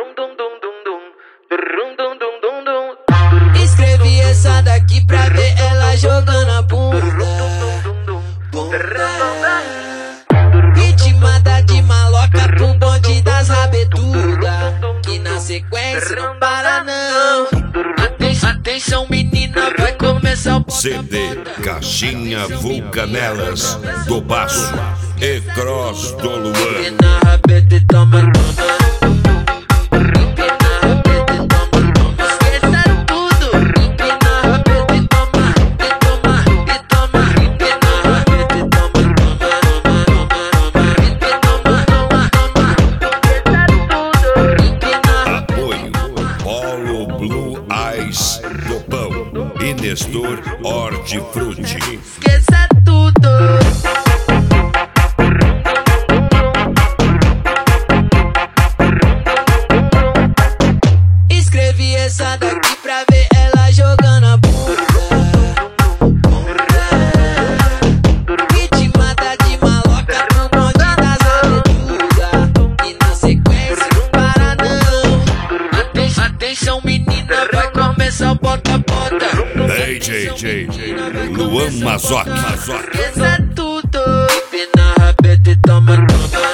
Escrevi essa daqui pra ver ela jogando a bunda. Ritmada de maloca pro bonde das rabedudas, que na sequência não para não. Atenção menina, vai começar o CD Caixinha Vulcanelas do Baço e Cross do Luan. Empina a rabeta e toma, toma. Do Pão e Nestor Hortifruti. Esqueça tudo. Escrevi essa daqui pra ver ela jogando a bunda. Ritmada de maloca pro bonde das aventuras, e na sequência não para não. Atenção menina, vai começar o bota-bota. DJ Luan Mazoc. Esqueça tudo. Empina a rabeta e toma, toma.